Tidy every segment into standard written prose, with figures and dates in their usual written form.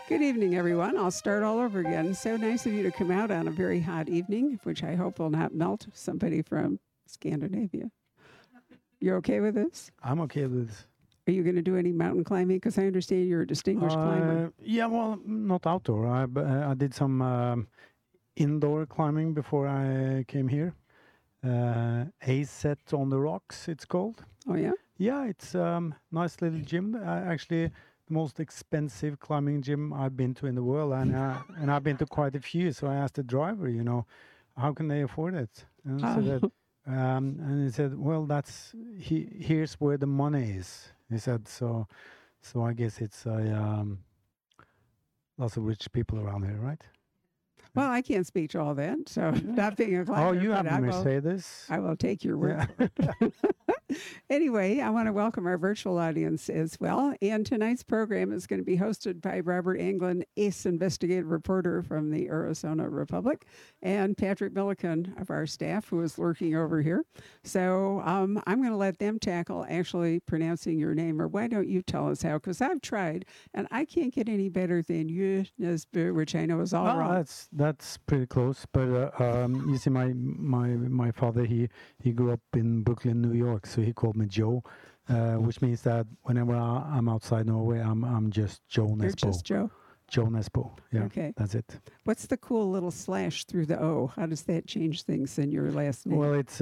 Good evening, everyone. I'll start all over again. So nice of you to come out on a very hot evening, which I hope will not melt somebody from Scandinavia. You're okay with this? I'm okay with this. Are you going to do any mountain climbing? Because I understand you're a distinguished climber. Yeah, well, not outdoor. I did some indoor climbing before I came here. A-Set on the Rocks, it's called. Oh, yeah? Yeah, it's nice little gym. Actually, the most expensive climbing gym I've been to in the world, and I've been to quite a few. So I asked the driver, how can they afford it? And he said, well, here's where the money is. He said, so I guess it's lots of rich people around here, right? Well, I can't speak to all that, so not being a climber. Oh, you have a Mercedes? I will take your word for it. Anyway, I want to welcome our virtual audience as well. And tonight's program is going to be hosted by Robert Anglin, ace investigative reporter from the Arizona Republic, and Patrick Milliken of our staff, who is lurking over here. So I'm going to let them tackle actually pronouncing your name, or why don't you tell us how? Because I've tried, and I can't get any better than you, Nesbu, which I know is all wrong. That's pretty close. But you see, my father, he grew up in Brooklyn, New York, so he called me Joe, which means that whenever I'm outside Norway, I'm just Joe Nesbo. You're just Joe? Joe Nesbo, yeah, okay. That's it. What's the cool little slash through the O? How does that change things in your last name? Well, it's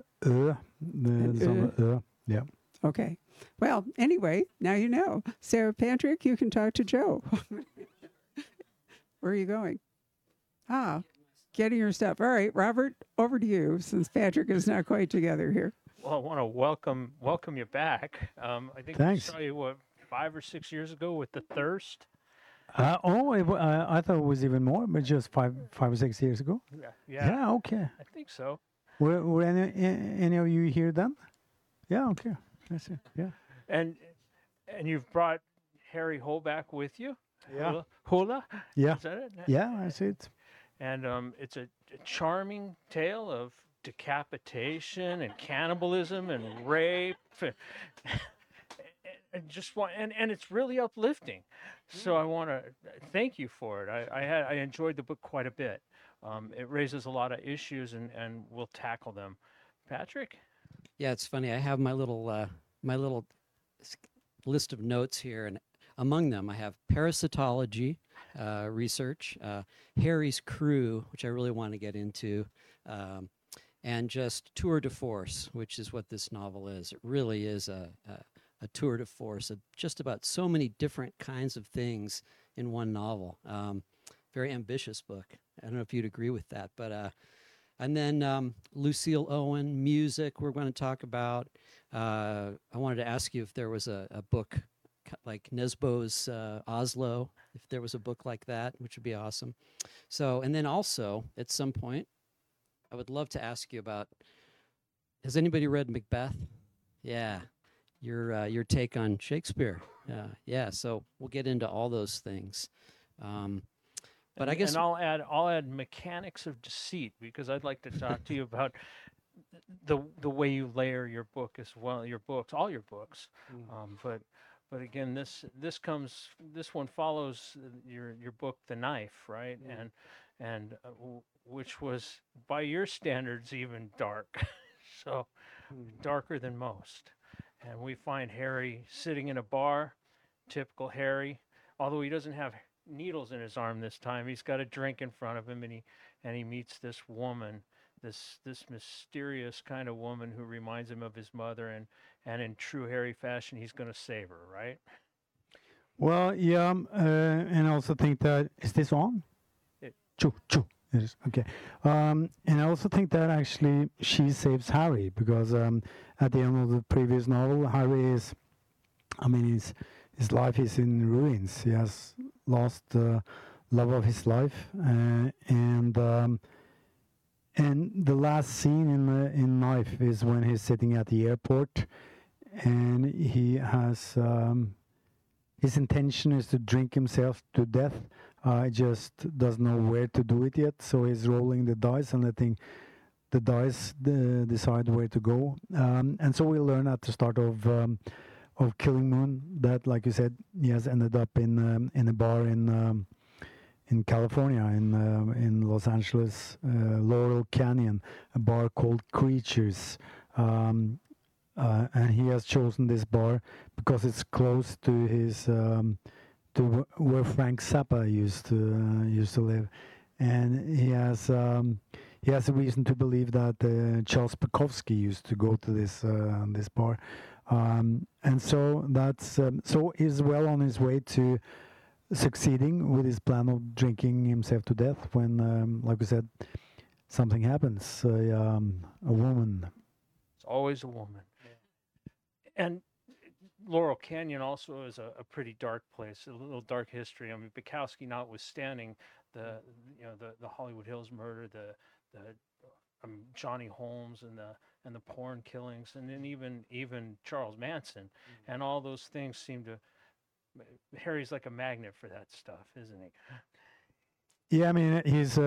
yeah. Okay. Well, anyway, now you know. So, Patrick, you can talk to Joe. Where are you going? Getting your stuff. All right, Robert, over to you, since Patrick is not quite together here. Well, I want to welcome you back. I think Thanks. I saw you, 5 or 6 years ago with The Thirst? I thought it was even more, but just five or 6 years ago. Yeah, okay. I think so. Were any of you here then? Yeah, okay. That's it. Yeah. And you've brought Harry Holback with you? Yeah. Hula? Yeah. Is that it? Yeah, that's it. And it's a charming tale of decapitation and cannibalism and rape. And it's really uplifting. So I want to thank you for it. I enjoyed the book quite a bit. It raises a lot of issues, and we'll tackle them. Patrick? Yeah, it's funny. I have my little list of notes here, and among them I have parasitology research, Harry's Crew, which I really want to get into, and just tour de force, which is what this novel is. It really is a tour de force of just about so many different kinds of things in one novel. Very ambitious book. I don't know if you'd agree with that, but and then Lucille Owen, music we're going to talk about. I wanted to ask you if there was a book like Nesbo's Oslo, if there was a book like that, which would be awesome. So, and then also, at some point, I would love to ask you about, has anybody read Macbeth? Yeah, your take on Shakespeare. Yeah, so we'll get into all those things. But I guess, and I'll add mechanics of deceit, because I'd like to talk to you about the way you layer your book as well, all your books. But again, this one follows your book, The Knife, right? And which was by your standards even dark, so darker than most. And we find Harry sitting in a bar, typical Harry, although he doesn't have needles in his arm this time. He's got a drink in front of him, and he meets this woman, this mysterious kind of woman who reminds him of his mother, and in true Harry fashion, he's going to save her, right? Well, yeah, and I also think that, is this on? Choo. It is, okay. And I also think that actually she saves Harry, because at the end of the previous novel, Harry is, his life is in ruins. He has lost the love of his life, and the last scene in Knife is when he's sitting at the airport, and he has his intention is to drink himself to death. Just doesn't know where to do it yet, so he's rolling the dice and letting the dice decide where to go. And so we learn at the start of Killing Moon. That, like you said, he has ended up in a bar in California, in Los Angeles, Laurel Canyon, a bar called Creatures. And he has chosen this bar because it's close to his to where Frank Zappa used to live, and he has a reason to believe that Charles Bukowski used to go to this bar, and so that's so he's well on his way to succeeding with his plan of drinking himself to death when, like we said, something happens. A woman. It's always a woman. And Laurel Canyon also is a pretty dark place, a little dark history. I mean, Bukowski notwithstanding, the Hollywood Hills murder, the Johnny Holmes and the porn killings, and then even Charles Manson, and all those things seem to. Harry's like a magnet for that stuff, isn't he? Yeah, I mean, he's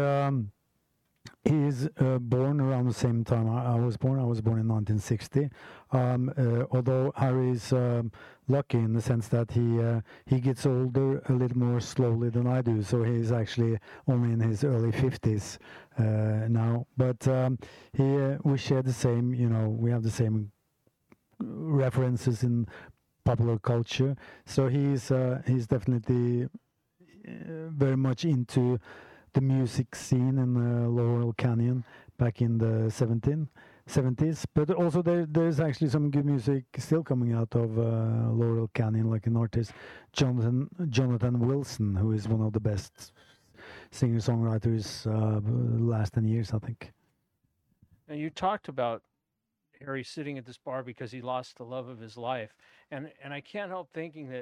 born around the same time I was born. I was born in 1960. Although Harry's lucky in the sense that he gets older a little more slowly than I do. So he's actually only in his early 50s now. But we share the same. We have the same references in popular culture. So he's definitely very much into the music scene in Laurel Canyon back in the 70s. But also there's actually some good music still coming out of Laurel Canyon, like an artist, Jonathan Wilson, who is one of the best singer-songwriters last 10 years, I think. Now, you talked about Harry sitting at this bar because he lost the love of his life. And I can't help thinking that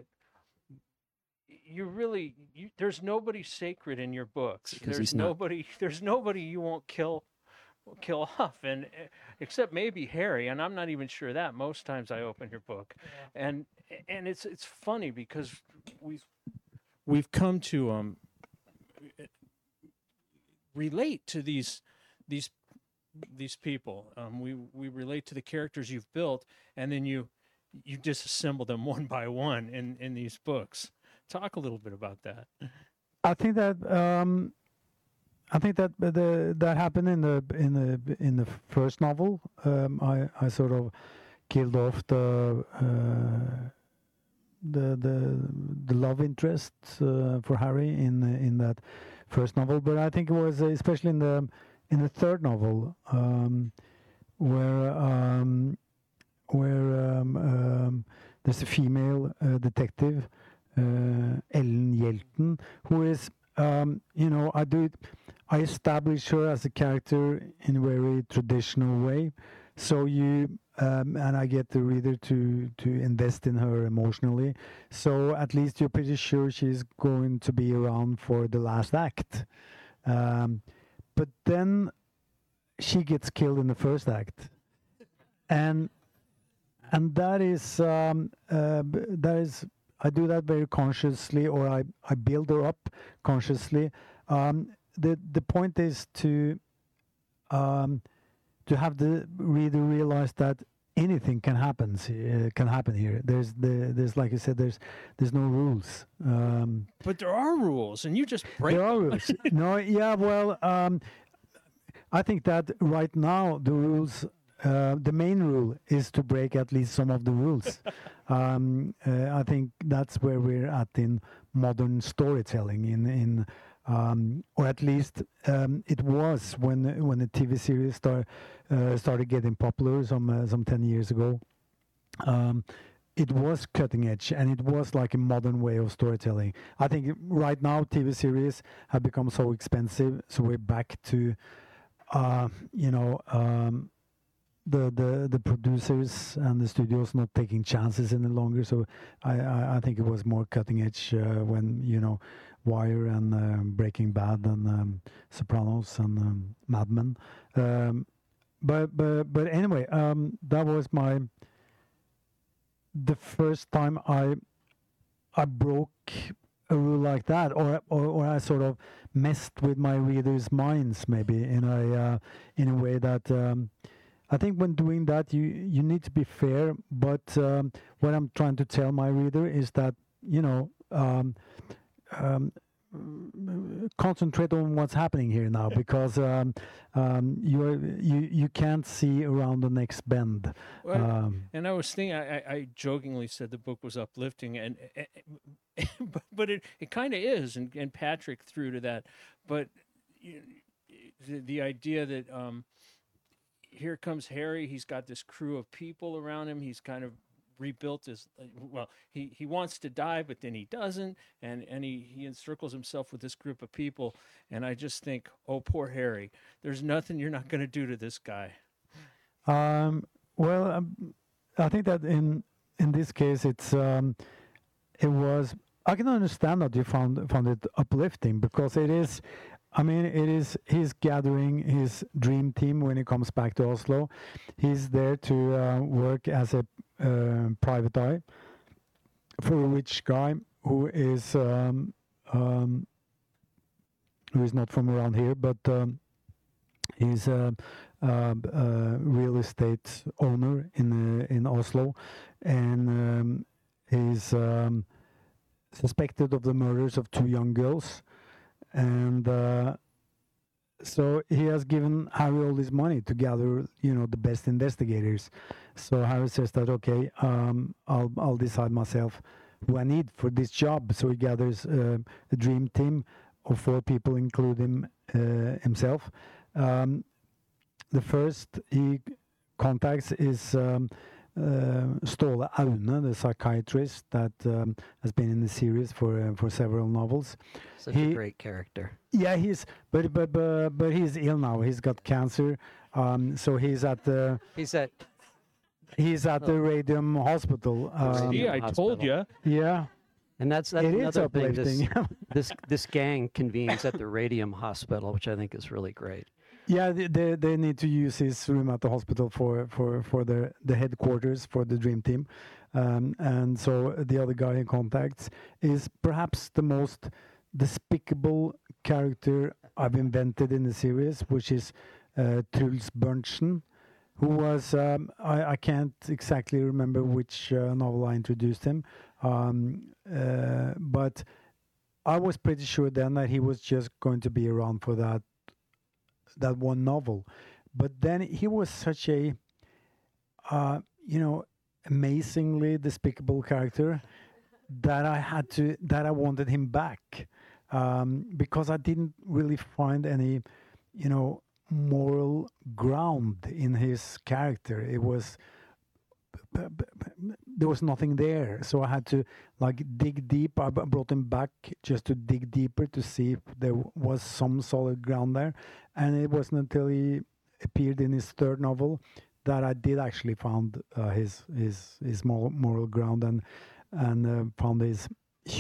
there's nobody sacred in your books. There's nobody you won't kill off, and except maybe Harry, and I'm not even sure that most times I open your book. Yeah. And it's funny because we've come to relate to these people. We relate to the characters you've built, and then you disassemble them one by one in these books. Talk a little bit about that. I think that that happened in the first novel. I sort of killed off the love interest for Harry in that first novel, but I think it was especially in the third novel where there's a female detective, Ellen Yelton, who is I establish her as a character in a very traditional way, so and I get the reader to invest in her emotionally, so at least you're pretty sure she's going to be around for the last act, but then she gets killed in the first act, and that is I do that very consciously, or I build her up consciously. The point is to have the reader realize that anything can happen here. There's like you said, there's no rules. But there are rules, and you just break them. There are rules. No, yeah, well, I think that right now the rules. The main rule is to break at least some of the rules. I think that's where we're at in modern storytelling. Or at least it was when the TV series started getting popular some 10 years ago. It was cutting edge, and it was like a modern way of storytelling. I think right now TV series have become so expensive, so we're back to the producers and the studios not taking chances any longer. So I think it was more cutting edge when Wire and Breaking Bad and Sopranos and Mad Men. But anyway, that was the first time I broke a rule like that, or I sort of messed with my readers' minds maybe in a way that I think when doing that, you need to be fair. But what I'm trying to tell my reader is that concentrate on what's happening here now, because you can't see around the next bend. Well, and I was thinking, I jokingly said the book was uplifting, but it kind of is, and Patrick threw to that. But the idea that here comes Harry, he's got this crew of people around him, he's kind of rebuilt his, well, he wants to die, but then he doesn't, and he encircles himself with this group of people, and I just think, oh, poor Harry, there's nothing you're not going to do to this guy. Well, I think that in this case, it was. I can understand that you found it uplifting, because it is. I mean, he's gathering his dream team when he comes back to Oslo. He's there to work as a private eye for a rich guy who is not from around here, but he's a real estate owner in Oslo, and he's suspected of the murders of 2 young girls. And so he has given Harry all this money to gather, the best investigators. So Harry says that, okay, I'll decide myself who I need for this job. So he gathers a dream team of 4 people, including himself. The first he contacts is Ståle Aune, the psychiatrist that has been in the series for several novels. Such a great character. Yeah, but he's ill now. He's got cancer. So he's at the Radium Hospital. See, I told you. Yeah. And that's It is another thing. uplifting. This gang convenes at the Radium Hospital, which I think is really great. Yeah, they need to use his room at the hospital for the headquarters for the Dream Team, and so the other guy he contacts is perhaps the most despicable character I've invented in the series, which is Truls Berntsen, who was I can't exactly remember which novel I introduced him, but I was pretty sure then that he was just going to be around for that one novel. But then he was such a amazingly despicable character that I wanted him back, because I didn't really find any moral ground in his character. It was there was nothing there, so I had to dig deep. I brought him back just to dig deeper to see if there was some solid ground there, and it wasn't until he appeared in his 3rd novel that I did actually found his moral ground and found his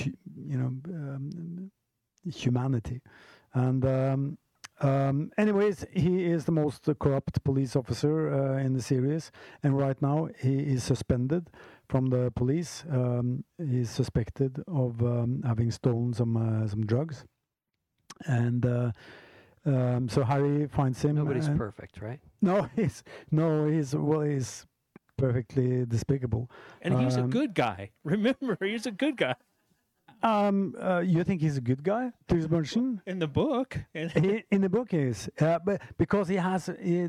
humanity. And anyways, he is the most corrupt police officer in the series, and right now he is suspended from the police. He's suspected of having stolen some drugs, and so Harry finds him. Nobody's perfect, right? No, he's perfectly despicable. And he's a good guy. Remember, he's a good guy. You think he's a good guy, Truls Berntsen? In the book. In the book he is, but because that's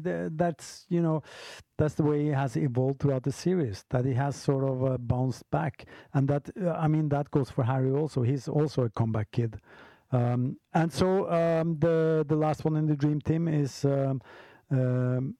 the way he has evolved throughout the series, that he has sort of bounced back, and that goes for Harry also. He's also a comeback kid, and so the last one in the Dream Team is one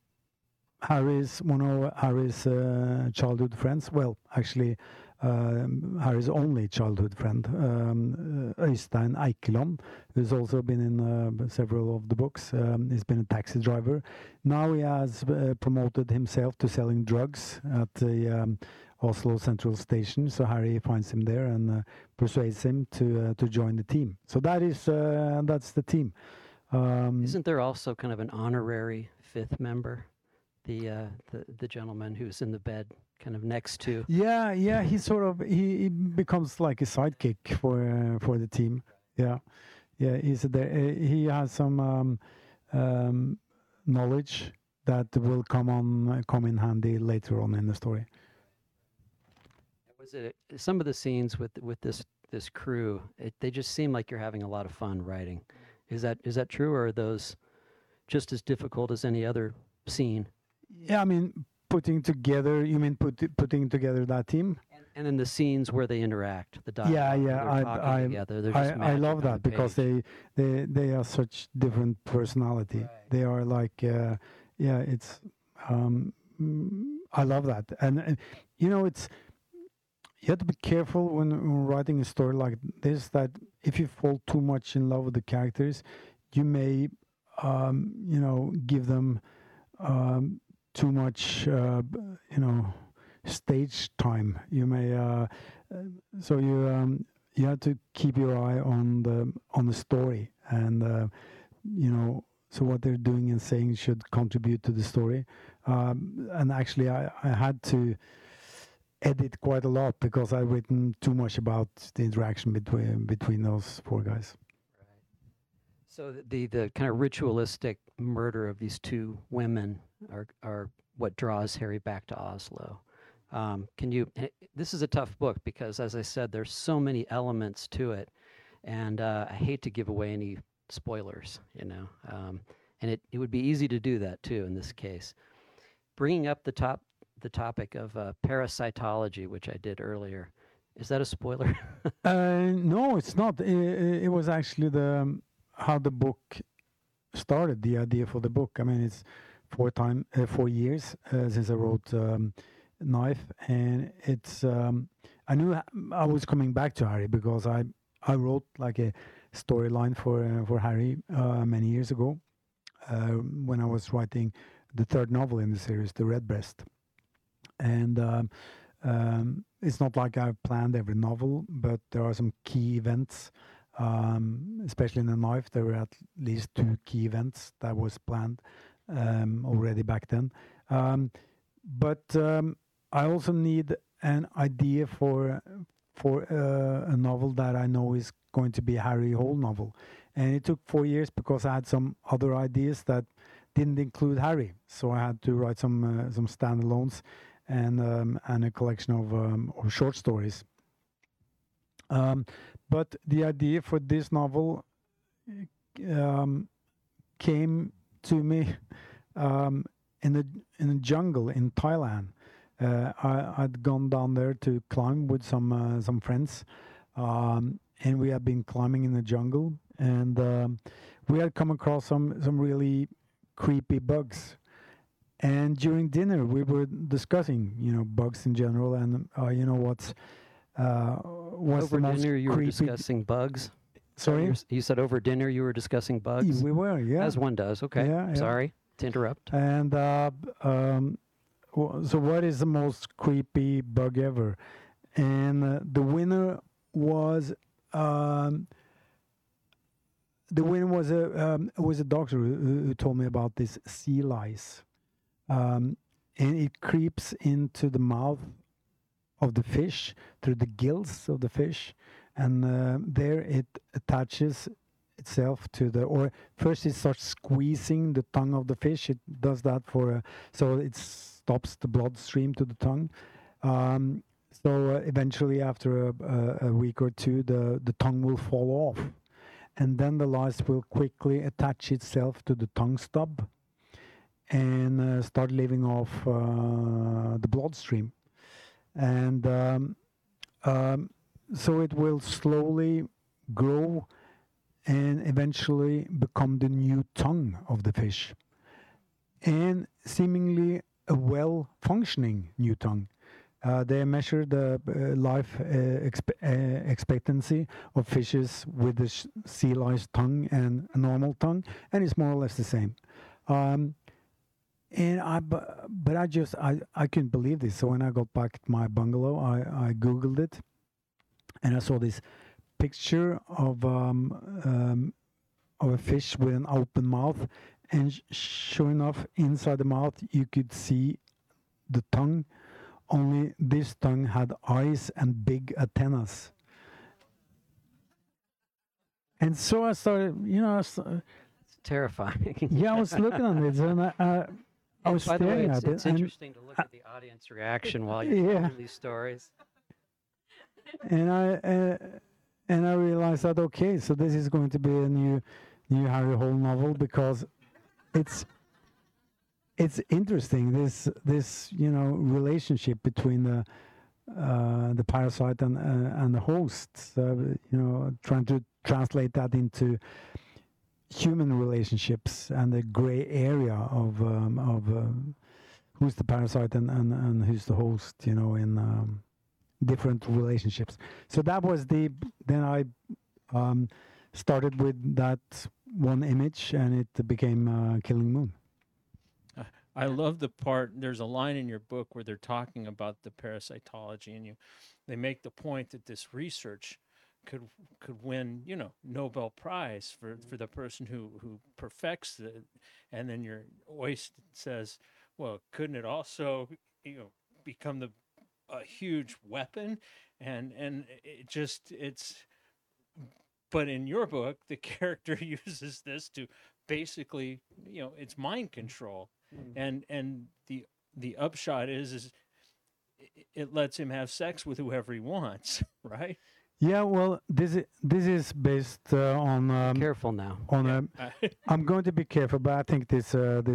of Harry's childhood friends. Well, actually, Harry's only childhood friend, Øystein Eikeland, who's also been in several of the books. He's been a taxi driver. Now he has promoted himself to selling drugs at the Oslo Central Station. So Harry finds him there and persuades him to join the team. So that's the team. Isn't there also kind of an honorary 5th member? The gentleman who's in the bed kind of next to. Yeah, he becomes like a sidekick for the team. Yeah, he's there. He has some knowledge that will come in handy later on in the story. Was it some of the scenes with this crew? They just seem like you're having a lot of fun writing. Is that true, or are those just as difficult as any other scene? Yeah, I mean, putting together. You mean putting together that team? And in the scenes where they interact, the dialogue, Yeah, they're talking together. They're just I love magic on that the because page. they are such different personality. Right. They are like it's I love that, and you know, it's you have to be careful when writing a story like this, that if you fall too much in love with the characters, you may you know, give them too much you know, stage time. You may so you have to keep your eye on the story, and you know, so what they're doing and saying should contribute to the story. And actually I had to edit quite a lot because I've written too much about the interaction between those four guys. So the kind of ritualistic murder of these two women are what draws Harry back to Oslo. Can you? This is a tough book because, as I said, there's so many elements to it, and I hate to give away any spoilers, you know. And it would be easy to do that too in this case. Bringing up the topic of parasitology, which I did earlier, is that a spoiler? No, it's not. It was actually how the book started. The idea for the book. I mean, it's 4 years since I wrote Knife, and it's. I knew I was coming back to Harry because I wrote like a storyline for Harry many years ago when I was writing the third novel in the series, The Redbreast. And it's not like I've planned every novel, but there are some key events, especially in The Knife. There were at least 2 key events that was planned already back then. But I also need an idea for a novel that I know is going to be a Harry Hole novel. And it took 4 years because I had some other ideas that didn't include Harry. So I had to write some standalones and a collection of short stories. But the idea for this novel came to me in a jungle in Thailand. I'd gone down there to climb with some friends, and we had been climbing in the jungle, and we had come across some really creepy bugs. And during dinner, we were discussing, you know, bugs in general, and you know what's Over the most dinner, you were creepy. discussing bugs. Sorry, You said over dinner you were discussing bugs. we were, yeah. As one does. Okay. Yeah, yeah. Sorry to interrupt. And so, what is the most creepy bug ever? And the winner was a doctor who told me about this sea lice, and it creeps into the mouth of the fish through the gills of the fish, and there it attaches itself to or first it starts squeezing the tongue of the fish. It does that so it stops the bloodstream to the tongue. So eventually, after a week or two, the tongue will fall off, and then the lice will quickly attach itself to the tongue stub and start living off the bloodstream, and so it will slowly grow and eventually become the new tongue of the fish, and seemingly a well-functioning new tongue. They measure the life expectancy of fishes with the sea lice tongue and a normal tongue, and it's more or less the same. But I couldn't believe this. So when I got back to my bungalow, I Googled it, and I saw this picture of a fish with an open mouth, and sure enough, inside the mouth you could see the tongue. Only this tongue had eyes and big antennas. And so I started, you know, It's terrifying. yeah, I was looking at it, and I I was By the way, staring it's, at it, it's and interesting to look at the audience reaction while you're Yeah. telling these stories. and I realized that okay, so this is going to be a new Harry Hole novel, because it's interesting, this relationship between the parasite and the host. Trying to translate that into human relationships and the gray area of who's the parasite and who's the host. In different relationships. So that was then I started with that one image, and it became Killing Moon. I love the part. There's a line in your book where they're talking about the parasitology, and they make the point that this research could win, Nobel Prize for the person who perfects it. And then your Oyst says, well, couldn't it also, become a huge weapon? And it's. But in your book, the character uses this to basically, it's mind control. And the upshot is it lets him have sex with whoever he wants, right? Yeah, well, this is based on Careful now. on I'm going to be careful, but I think it's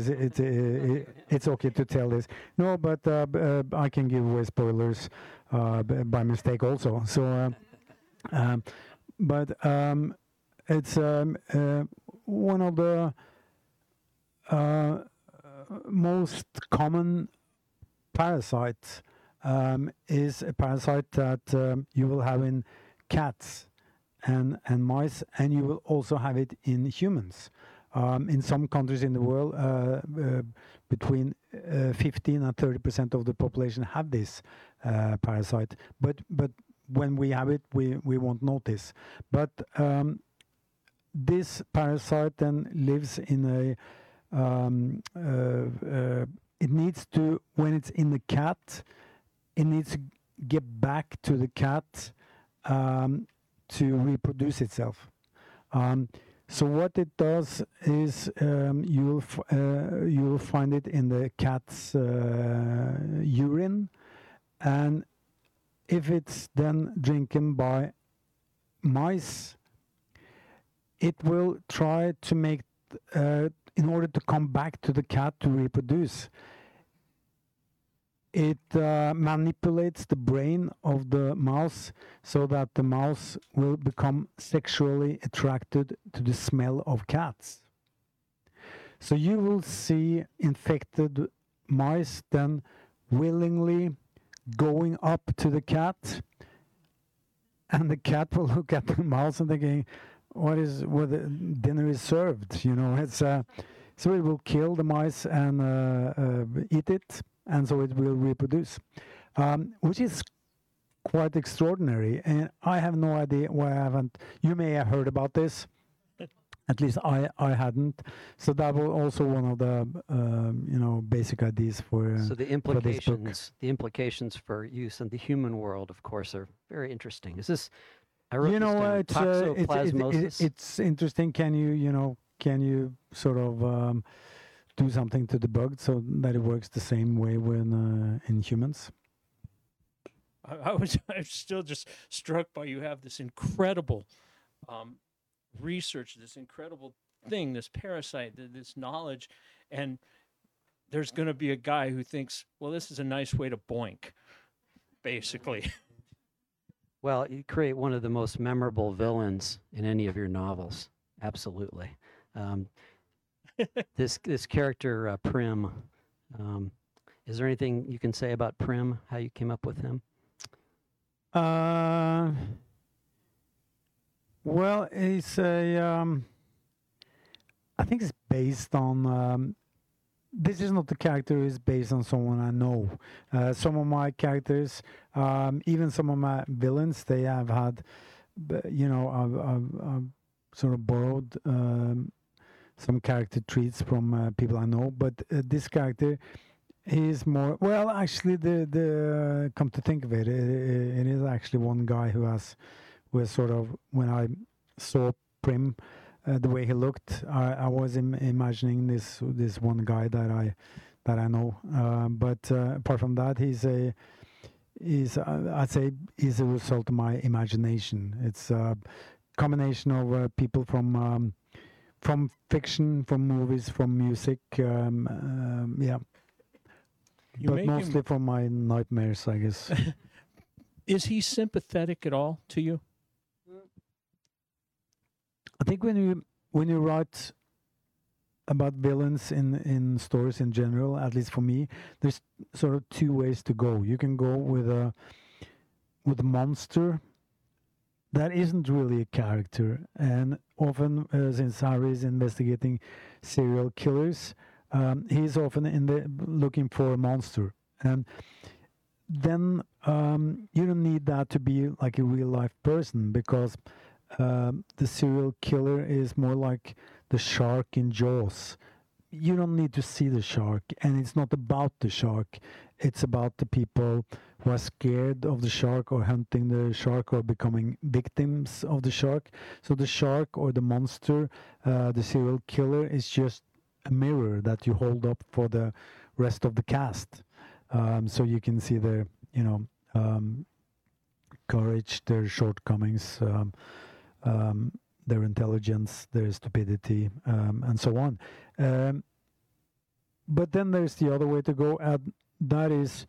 okay to tell this. No, but I can give away spoilers by mistake also. So, but it's one of the most common parasites is a parasite that you will have in cats and mice, and you will also have it in humans. In some countries in the world, between 15 and 30% of the population have this parasite. But when we have it, we won't notice. But this parasite then lives in a it needs to, when it's in the cat, it needs to get back to the cat to reproduce itself. So what it does is you'll find it in the cat's urine, and if it's then drinking by mice, it will try to make in order to come back to the cat to reproduce, it manipulates the brain of the mouse so that the mouse will become sexually attracted to the smell of cats. So you will see infected mice then willingly going up to the cat, and the cat will look at the mouse and thinking, what the dinner is served, it's so it will kill the mice and eat it, and so it will reproduce, which is quite extraordinary. And I have no idea why I haven't. You may have heard about this. At least I hadn't. So that was also one of the basic ideas for. So the implications for use in the human world, of course, are very interesting. Is this? I wrote this down, toxoplasmosis. It's interesting. Can you sort of do something to the bug so that it works the same way when in humans? I'm still just struck by you have this incredible research, this incredible thing, this parasite, this knowledge, and there's going to be a guy who thinks, well, this is a nice way to boink, basically. Well, you create one of the most memorable villains in any of your novels. Absolutely. This character, Prim, is there anything you can say about Prim, how you came up with him? Well, it's I think it's based on, this is not the character, it's based on someone I know. Some of my characters, even some of my villains, they have had, I've sort of borrowed some character traits from people I know, but this character is more, well, actually, the come to think of it, it is actually one guy who was sort of, when I saw Prim, the way he looked, I was imagining this one guy that that I know. But apart from that, I'd say he's a result of my imagination. It's a combination of people from fiction, from movies, from music. Yeah, You but make mostly him, from my nightmares, I guess. is he sympathetic at all to you? I think when you write about villains in stories in general, at least for me, there's sort of two ways to go. You can go with a monster that isn't really a character, and often since Harry is investigating serial killers, he's often looking for a monster, and then you don't need that to be like a real life person, because the serial killer is more like the shark in Jaws. You don't need to see the shark, and it's not about the shark. It's about the people who are scared of the shark, or hunting the shark, or becoming victims of the shark. So the shark or the monster, the serial killer, is just a mirror that you hold up for the rest of the cast. So you can see their, courage, their shortcomings, their intelligence, their stupidity, and so on. But then there's the other way to go, and that is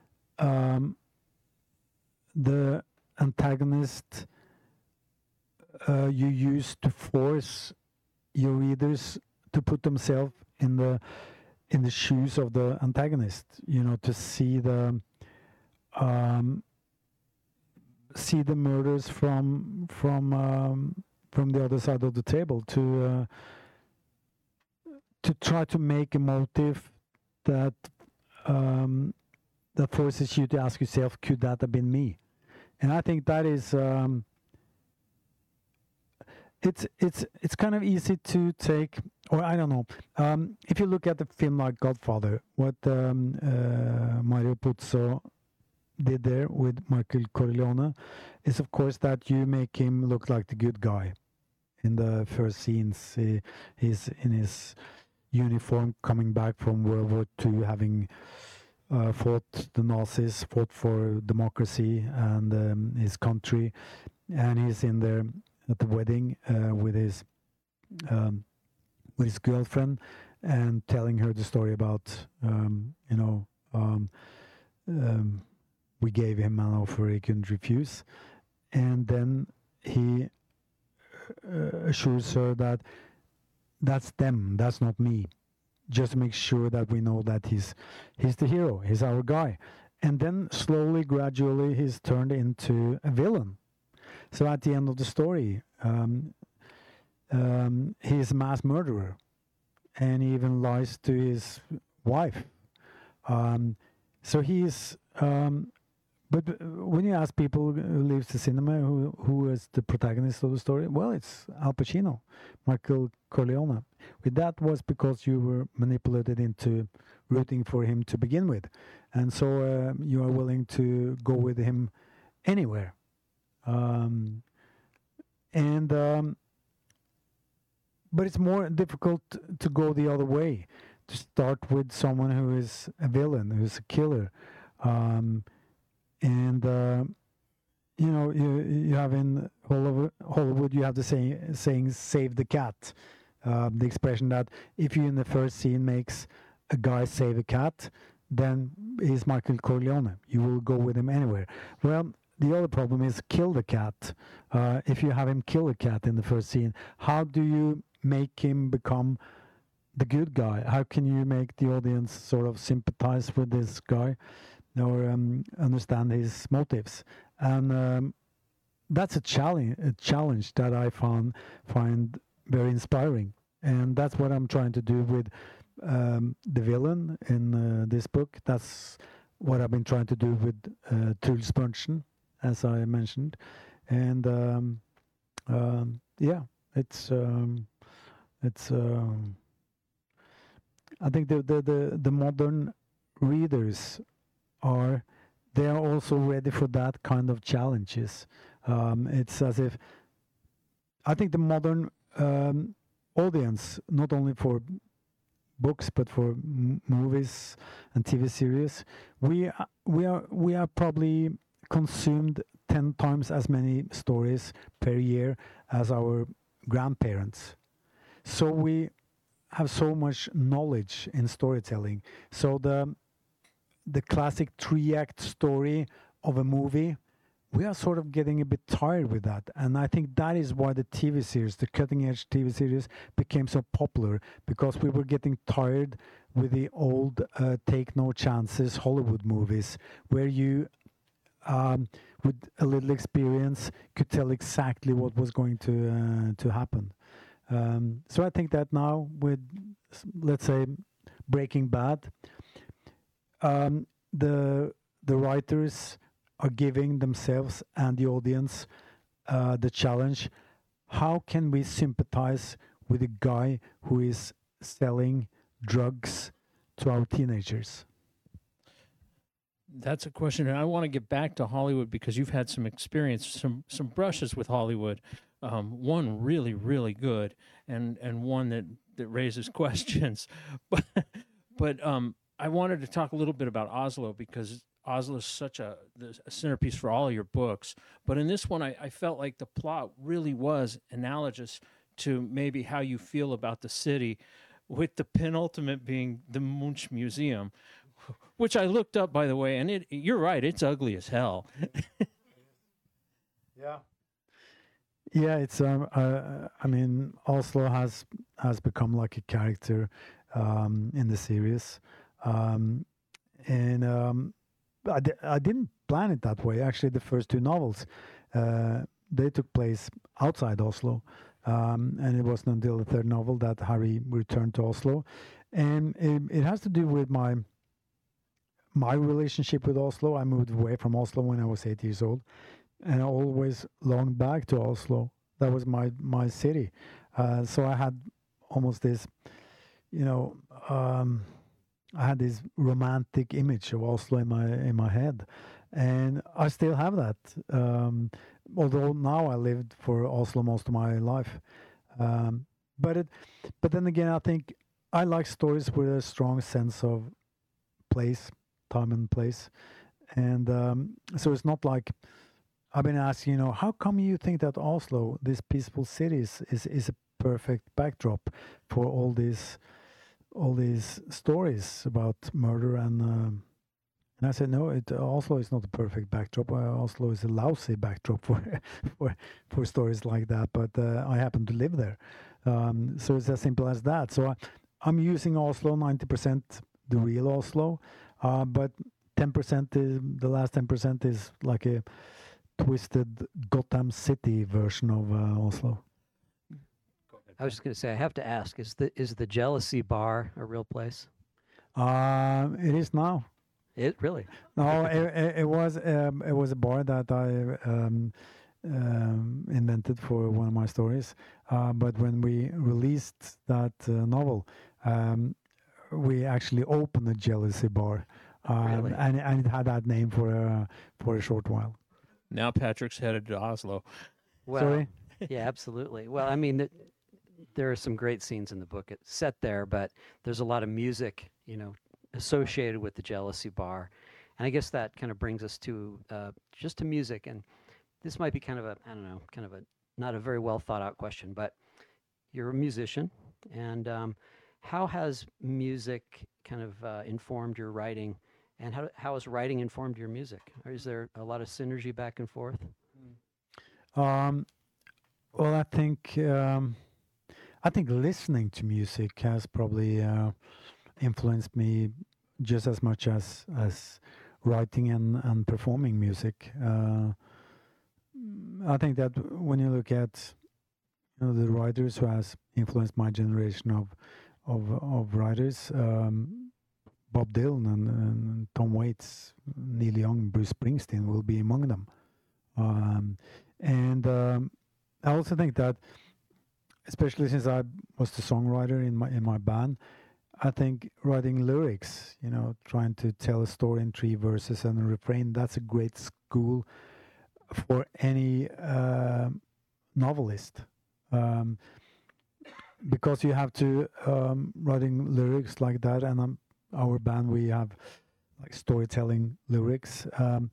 the antagonist you use to force your readers to put themselves in the shoes of the antagonist. To see the murders from the other side of the table, to try to make a motive that forces you to ask yourself, could that have been me? And I think that is it's kind of easy to take, or I don't know. If you look at the film like Godfather, what Mario Puzo did there with Michael Corleone is, of course, that you make him look like the good guy. In the first scenes, he's in his uniform, coming back from World War II, having fought the Nazis, fought for democracy and his country, and he's in there at the wedding with his girlfriend, and telling her the story about we gave him an offer he couldn't refuse, and then he assures her that that's them, that's not me, just to make sure that we know that he's the hero, he's our guy. And then slowly, gradually, he's turned into a villain. So at the end of the story, he's a mass murderer, and he even lies to his wife. So he's but when you ask people who leaves the cinema who is the protagonist of the story, well, it's Al Pacino, Michael Corleone. With that was because you were manipulated into rooting for him to begin with, and so you are willing to go with him anywhere. But it's more difficult to go the other way, to start with someone who is a villain, who's a killer. You have in Hollywood, you have the saying "save the cat," the expression that if you in the first scene makes a guy save a cat, then he's Michael Corleone. You will go with him anywhere. Well, the other problem is kill the cat. If you have him kill a cat in the first scene, how do you make him become the good guy? How can you make the audience sort of sympathize with this guy, or understand his motives? And that's a challenge that I find very inspiring, and that's what I'm trying to do with the villain in this book. That's what I've been trying to do with Truls Bunchen, as I mentioned. And I think the modern readers are also ready for that kind of challenges. It's as if I think the modern audience, not only for books, but for movies and TV series, we are probably consumed 10 times as many stories per year as our grandparents. So we have so much knowledge in storytelling. So the classic 3-act story of a movie, we are sort of getting a bit tired with that. And I think that is why the TV series, the cutting edge TV series, became so popular, because we were getting tired with the old take no chances Hollywood movies, where you, with a little experience, could tell exactly what was going to happen. So I think that now with, let's say, Breaking Bad, the writers are giving themselves and the audience the challenge: how can we sympathize with a guy who is selling drugs to our teenagers? That's a question, and I want to get back to Hollywood because you've had some experience, some brushes with Hollywood. One really, really good, and one that raises questions. But I wanted to talk a little bit about Oslo, because Oslo is such a centerpiece for all of your books. But in this one, I felt like the plot really was analogous to maybe how you feel about the city, with the penultimate being the Munch Museum, which I looked up, by the way, and you're right, it's ugly as hell. Yeah. Yeah, it's I mean, Oslo has become like a character in the series, and I didn't plan it that way. Actually, the first 2 novels, they took place outside Oslo, and it wasn't until the 3rd novel that Harry returned to Oslo, and it has to do with my relationship with Oslo. I moved away from Oslo when I was 8 years old, and I always longed back to Oslo. That was my city. So I had almost this, I had this romantic image of Oslo in my head, and I still have that. Although now I lived for Oslo most of my life, but then again, I think I like stories with a strong sense of place, time and place, and so it's not like I've been asking, how come you think that Oslo, this peaceful city, is a perfect backdrop for all these stories about murder, and I said no, Oslo is not a perfect backdrop. Oslo is a lousy backdrop for stories like that, but I happen to live there, so it's as simple as that. So I'm using Oslo 90%, the real Oslo, but 10% is the last 10% is like a twisted Gotham City version of Oslo. I was just going to say, I have to ask: is the Jealousy Bar a real place? It is now. It really? No, it was a bar that I invented for one of my stories. But when we released that novel, we actually opened a Jealousy Bar, Really? and it had that name for a short while. Now Patrick's headed to Oslo. Well, Sorry? yeah, absolutely. Well, I mean, there are some great scenes in the book. It's set there, but there's a lot of music, associated with the Jealousy Bar, and I guess that kind of brings us to just to music. And this might be kind of a not a very well thought out question, but you're a musician, and how has music kind of informed your writing? And how has writing informed your music? Or is there a lot of synergy back and forth? Well, I think listening to music has probably influenced me just as much as writing and performing music. I think that when you look at the writers who has influenced my generation of writers. Bob Dylan and Tom Waits, Neil Young, Bruce Springsteen will be among them. I also think that, especially since I was the songwriter in my band, I think writing lyrics, trying to tell a story in 3 verses and a refrain, that's a great school for any novelist. because you have to writing lyrics like that, and our band we have like storytelling lyrics.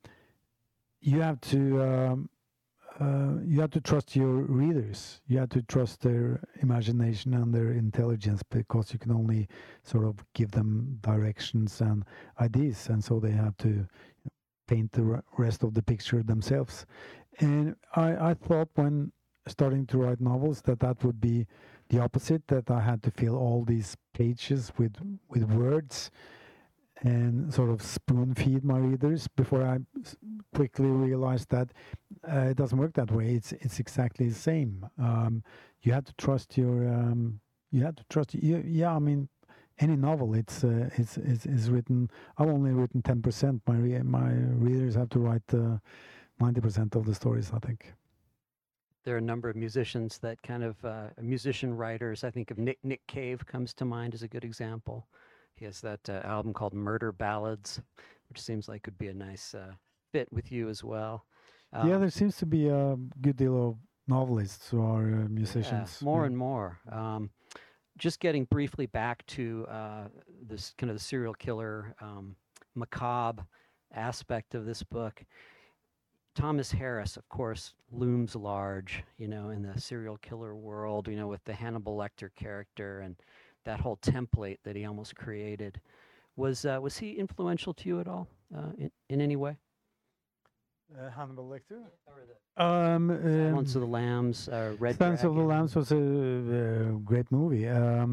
You have to trust your readers. You have to trust their imagination and their intelligence, because you can only sort of give them directions and ideas, and so they have to paint the rest of the picture themselves. And I thought when starting to write novels that would be the opposite, that I had to fill all these pages with words and sort of spoon feed my readers, before I quickly realized that it doesn't work that way. It's exactly the same. You have to trust your. You have to trust. Yeah, I mean, any novel. It's written. I've only written 10%. My readers have to write 90% of the stories, I think. There are a number of musicians that kind of musician writers. I think of Nick Cave comes to mind as a good example. He has that album called Murder Ballads, which seems like could be a nice fit with you as well. Yeah, there seems to be a good deal of novelists who are musicians. Yeah, more and more. Just getting briefly back to this kind of the serial killer, macabre aspect of this book. Thomas Harris, of course, looms large, in the serial killer world, with the Hannibal Lecter character and that whole template that he almost created. Was he influential to you at all in any way? Hannibal Lecter? Silence of the Lambs, Red Silence Dragon. of the Lambs was a great movie.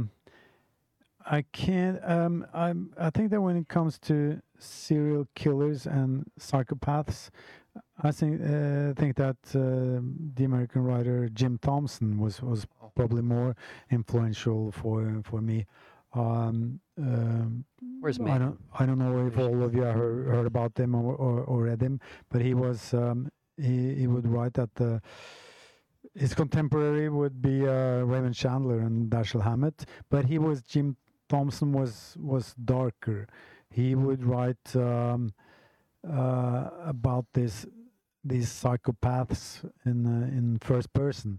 I can't. I think that when it comes to serial killers and psychopaths, I think that the American writer Jim Thompson was probably more influential for me. Where's I don't know if all of you have heard about him or read him, but he was he would write that his contemporary would be Raymond Chandler and Dashiell Hammett, but Jim Thompson was darker. He would write about these psychopaths in first person.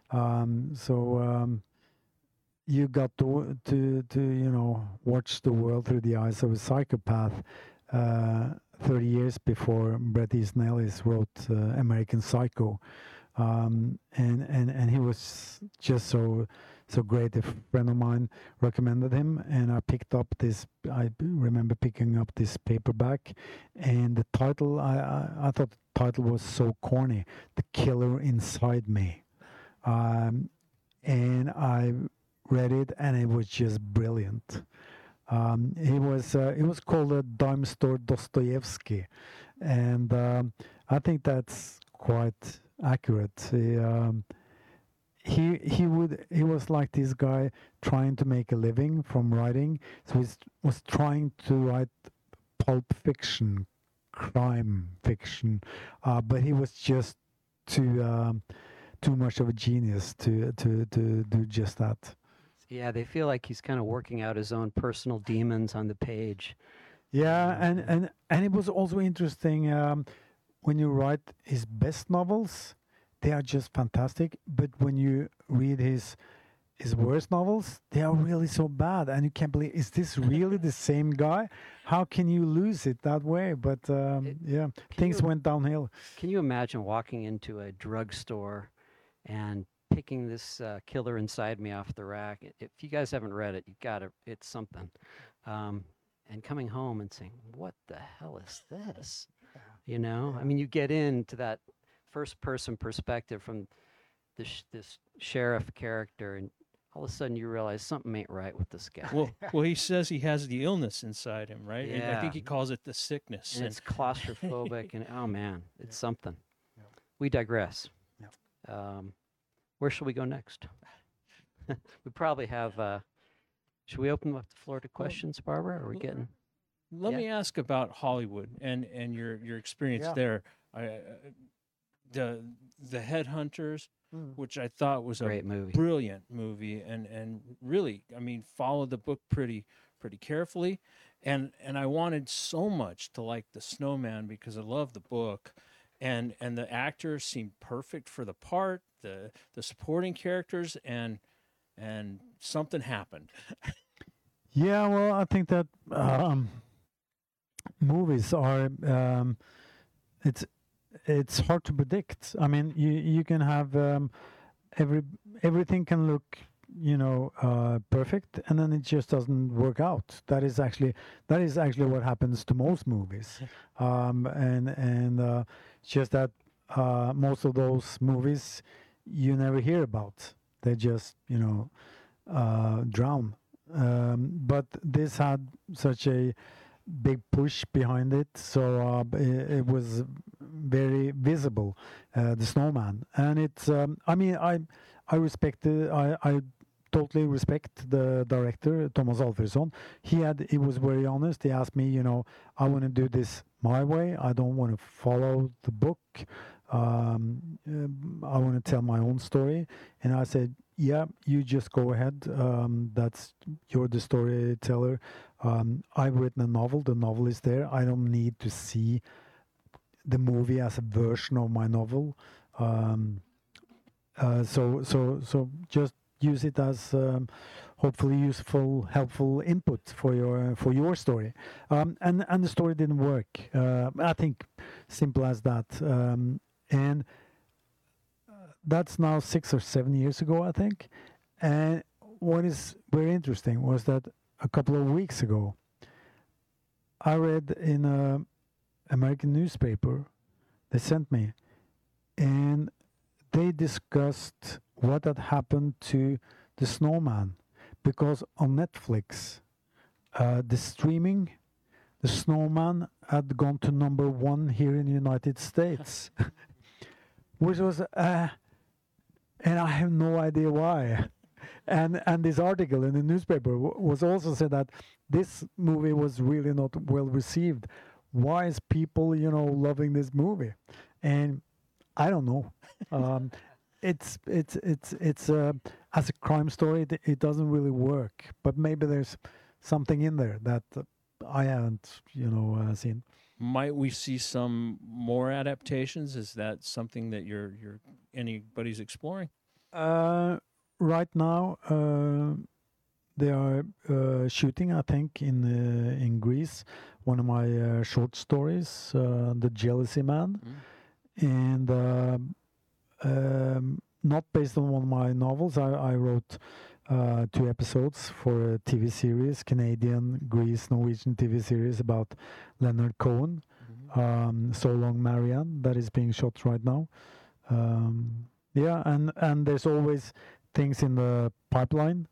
You got to watch the world through the eyes of a psychopath 30 years before Bret Easton Ellis wrote American Psycho. And he was just so great. A friend of mine recommended him, and I remember picking up this paperback, and the title, I thought the title was so corny, The Killer Inside Me. And I read it, and it was just brilliant. It was called a Dime Store Dostoevsky, and I think that's quite accurate. He was like this guy trying to make a living from writing, so he was trying to write pulp fiction, crime fiction, but he was just too much of a genius to do just that. Yeah, they feel like he's kind of working out his own personal demons on the page. Yeah, and it was also interesting when you write his best novels, they are just fantastic. But when you read his worst novels, they are really so bad, and you can't believe, is this really the same guy? How can you lose it that way? But things went downhill. Can you imagine walking into a drugstore and picking this Killer Inside Me off the rack? If you guys haven't read it, it's something. And coming home and saying, what the hell is this? I mean, you get into that first-person perspective from this sheriff character, and all of a sudden you realize something ain't right with this guy. Well, he says he has the illness inside him, right? Yeah. And I think he calls it the sickness. And it's claustrophobic, and oh man, it's something. Yeah. We digress. Yeah. Where shall we go next? We probably have. Should we open up the floor to questions, Barbara? Are we getting? Let me ask about Hollywood and your experience there. The Headhunters, which I thought was a great movie, brilliant movie, and really, I mean, followed the book pretty carefully, and I wanted so much to like The Snowman because I love the book, and the actors seemed perfect for the part, the supporting characters, and and something happened. Yeah, well, I think that movies are it's hard to predict. I mean, you can have everything can look perfect, and then it just doesn't work out. That is actually what happens to most movies, and it's just that most of those movies you never hear about. They just drown. But this had such a big push behind it, so it was very visible, the snowman. And it's I mean, I respect I totally respect the director, Thomas Alfredsson. He was very honest. He asked me, I want to do this my way. I don't want to follow the book. I want to tell my own story. And I said, yeah, you just go ahead. You're the storyteller. I've written a novel. The novel is there. I don't need to see the movie as a version of my novel. So just use it as hopefully useful, helpful input for your story. And the story didn't work. I think simple as that. And that's now 6 or 7 years ago, I think. And what is very interesting was that a couple of weeks ago, I read in an American newspaper they sent me, and they discussed what had happened to the snowman, because on Netflix, the streaming, the snowman had gone to #1 here in the United States, which was, and I have no idea why. And this article in the newspaper was also said that this movie was really not well received. Why is people, loving this movie? And I don't know. It's as a crime story, it doesn't really work. But maybe there's something in there that I haven't, seen. Might we see some more adaptations? Is that something that anybody's exploring? Right now, they are shooting, I think, in Greece, one of my short stories, The Jealousy Man, and not based on one of my novels. I wrote 2 episodes for a TV series, Canadian, Greece, Norwegian TV series about Leonard Cohen, So Long Marianne, that is being shot right now. Yeah, and there's always things in the pipeline.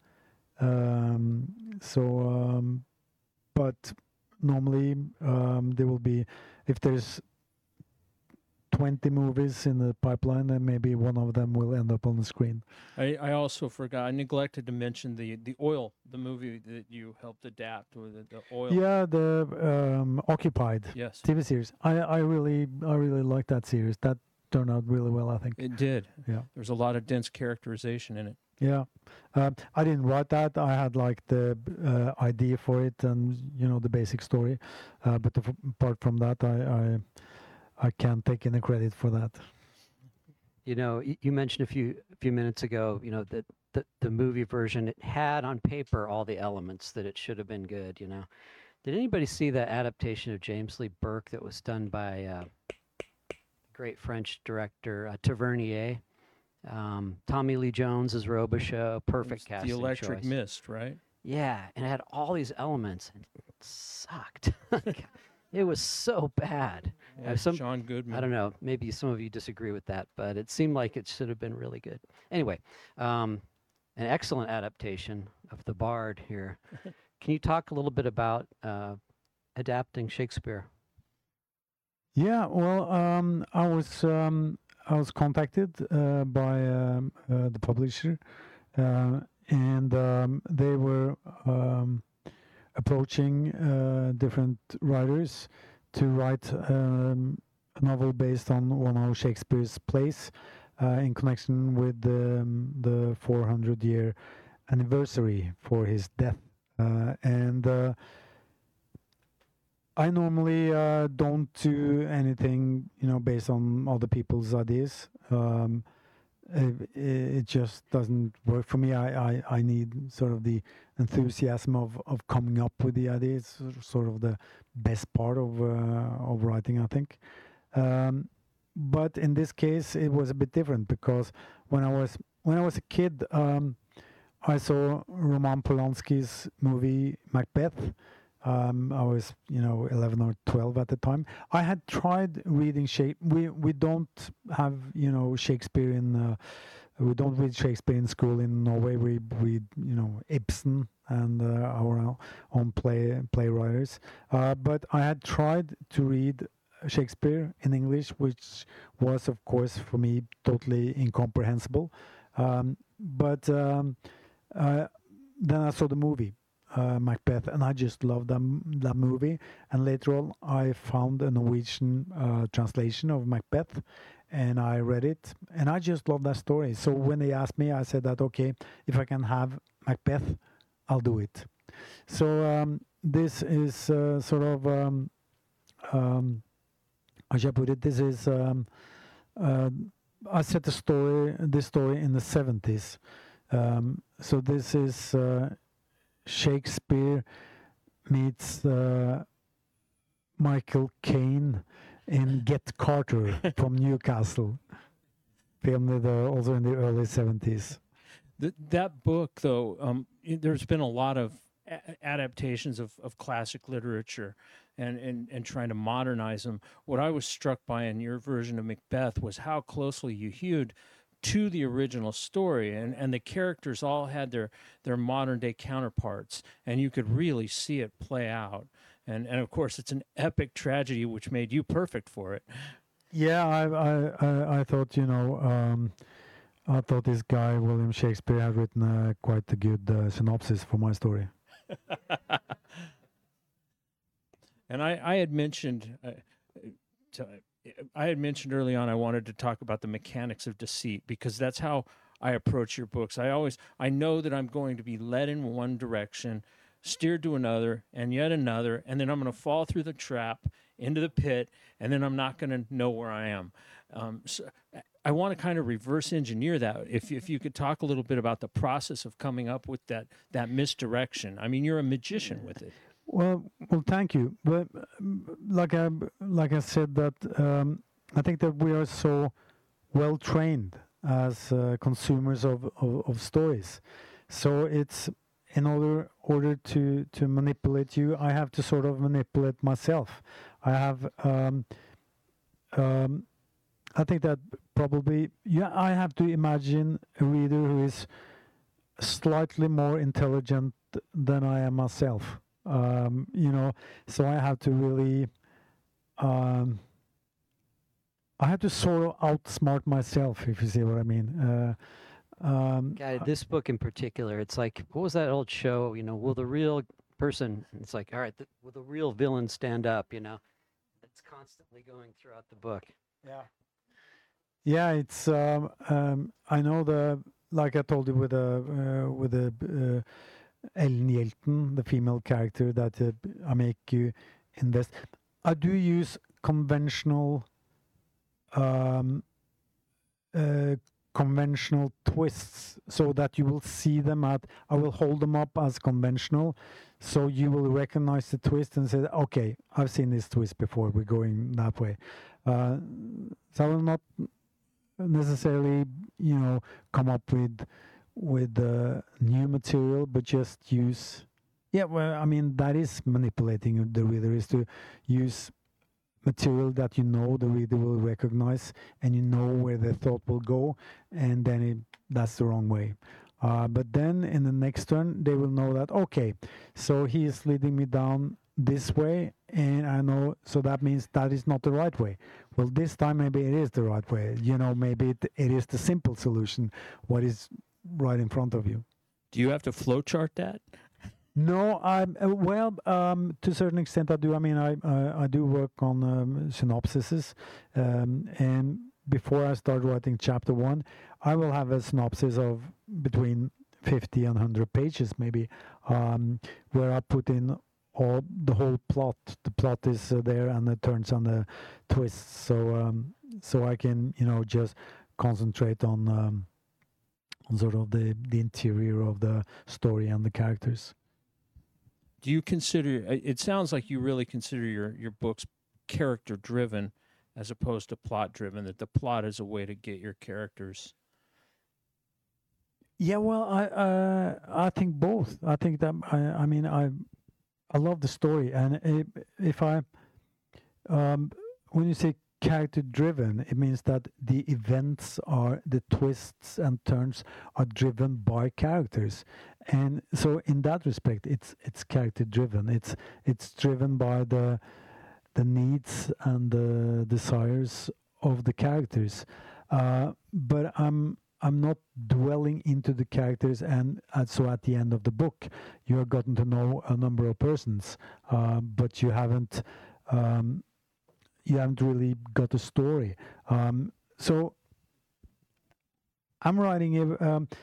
But normally there will be, if there's 20 movies in the pipeline, then maybe one of them will end up on the screen. I also forgot, I neglected to mention the Oil, the movie that you helped adapt, or the Oil. Yeah, the Occupied TV series. I really like that series. That turned out really well, I think. It did. Yeah. There's a lot of dense characterization in it. Yeah. I didn't write that. I had like the idea for it and, the basic story. But apart from that, I can't take any credit for that. You mentioned a few minutes ago, that the movie version, it had on paper all the elements that it should have been good, Did anybody see that adaptation of James Lee Burke that was done by great French director Tavernier? Tommy Lee Jones as Robichaux, perfect casting The Electric choice. Mist, right? Yeah, and it had all these elements, and it sucked. It was so bad. Yeah, John Goodman. I don't know. Maybe some of you disagree with that, but it seemed like it should have been really good. Anyway, an excellent adaptation of The Bard here. Can you talk a little bit about adapting Shakespeare? Yeah, well, I was contacted by the publisher, and they were approaching different writers to write a novel based on one of Shakespeare's plays in connection with the 400-year anniversary for his death. And I normally don't do anything, based on other people's ideas. it just doesn't work for me. I need sort of the enthusiasm of coming up with the ideas, sort of the best part of writing, I think. But in this case, it was a bit different because when I was a kid, I saw Roman Polanski's movie Macbeth. I was, 11 or 12 at the time. I had tried reading Shakespeare. We don't have, Shakespeare in. We don't read Shakespeare in school in Norway. We read, Ibsen and our own playwriters. But I had tried to read Shakespeare in English, which was, of course, for me totally incomprehensible. But then I saw the movie. Macbeth, and I just loved that movie. And later on, I found a Norwegian translation of Macbeth, and I read it, and I just loved that story. So when they asked me, I said that, okay, if I can have Macbeth, I'll do it. So this is sort of, how should I put it? This is, I set this story in the 70s. So this is Shakespeare meets Michael Caine in Get Carter from Newcastle, filmed also in the early 70s. That book, though, there's been a lot of adaptations of classic literature and trying to modernize them. What I was struck by in your version of Macbeth was how closely you hewed to the original story, and the characters all had their modern day counterparts, and you could really see it play out. And of course, it's an epic tragedy, which made you perfect for it. Yeah, I thought, I thought this guy William Shakespeare had written quite a good synopsis for my story. And I had mentioned. I had mentioned early on I wanted to talk about the mechanics of deceit, because that's how I approach your books. I know that I'm going to be led in one direction, steered to another, and yet another, and then I'm going to fall through the trap into the pit, and then I'm not going to know where I am. So I want to kind of reverse engineer that. If you could talk a little bit about the process of coming up with that misdirection. I mean, you're a magician with it. Well, thank you. But like I said, that I think that we are so well trained as consumers of stories. So it's in order to manipulate you, I have to sort of manipulate myself. I have I think that probably I have to imagine a reader who is slightly more intelligent than I am myself. So I have to really, I have to sort of outsmart myself, if you see what I mean. This book in particular, it's like, what was that old show? Will the real person? It's like, all right, will the real villain stand up? It's constantly going throughout the book. Yeah, it's. I know like I told you with the. Ellen Yelton, the female character that I make you invest. I do use conventional twists so that you will see them I will hold them up as conventional, so you will recognize the twist and say, okay, I've seen this twist before, we're going that way. So I will not necessarily, come up with new material, but just use. Yeah, well, I mean, that is manipulating the reader, is to use material that the reader will recognize, and where the thought will go, and then that's the wrong way. But then in the next turn, they will know that, okay, so he is leading me down this way, and I know, so that means that is not the right way. Well, this time maybe it is the right way. Maybe it is the simple solution, what is right in front of you. Do you have to flowchart that? No, to a certain extent I do. I mean, I do work on synopsises, and before I start writing chapter 1, I will have a synopsis of between 50 and 100 pages, maybe, where I put in the whole plot. The plot is there, and it turns on the twists. So I can, just concentrate on sort of the interior of the story and the characters. Do you consider? It sounds like you really consider your books character driven, as opposed to plot driven. That the plot is a way to get your characters. Yeah, well, I think both. I think that I mean I love the story, and if I when you say character driven, it means that the events are the twists and turns are driven by characters, and so in that respect, it's character driven. It's driven by the needs and the desires of the characters, but I'm not dwelling into the characters, and so at the end of the book, you have gotten to know a number of persons, but you haven't really got a story. So I'm writing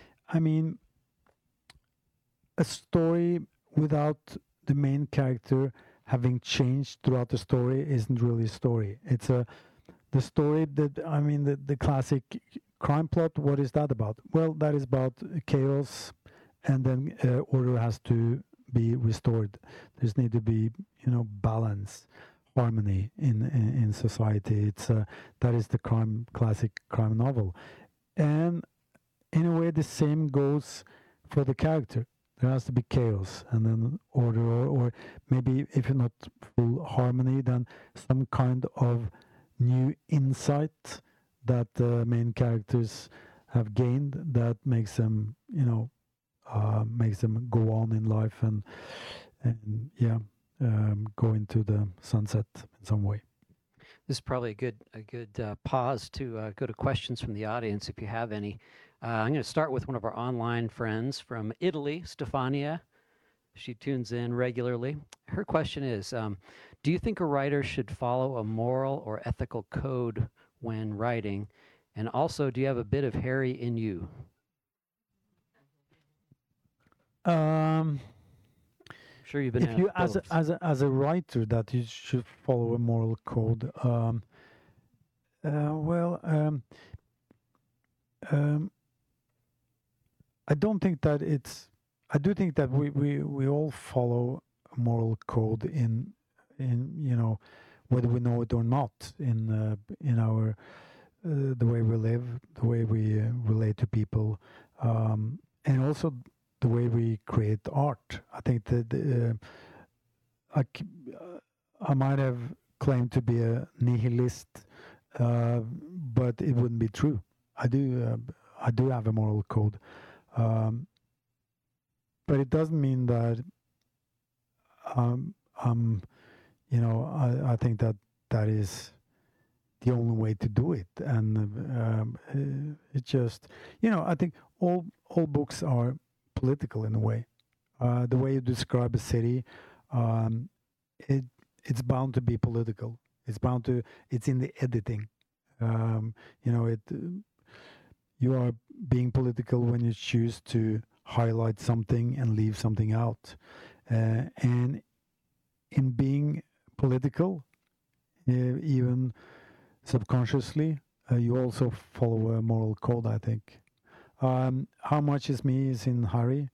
a story without the main character having changed throughout the story isn't really a story. It's the story that the classic crime plot. What is that about? Well, that is about chaos, and then order has to be restored. There's need to be balance, harmony in society. It's that is the classic crime novel, and in a way the same goes for the character. There has to be chaos and then order, or maybe if you're not full harmony, then some kind of new insight that the main characters have gained that makes them go on in life and go into the sunset in some way. This is probably a good pause to go to questions from the audience if you have any. I'm going to start with one of our online friends from Italy, Stefania. She tunes in regularly. Her question is, do you think a writer should follow a moral or ethical code when writing? And also, do you have a bit of Harry in you? I'm sure you've been if you as a writer that you should follow a moral code. I don't think that it's. I do think that we all follow a moral code in whether we know it or not in our the way we live, the way we relate to people, and also the way we create art. I think that I might have claimed to be a nihilist, but it wouldn't be true. I do have a moral code. But it doesn't mean that I think that is the only way to do it, and it just I think all books are political in a way. The way you describe a city, it's bound to be political. It's in the editing. You are being political when you choose to highlight something and leave something out. And in being political, even subconsciously, you also follow a moral code, I think. How much is me is in Harry?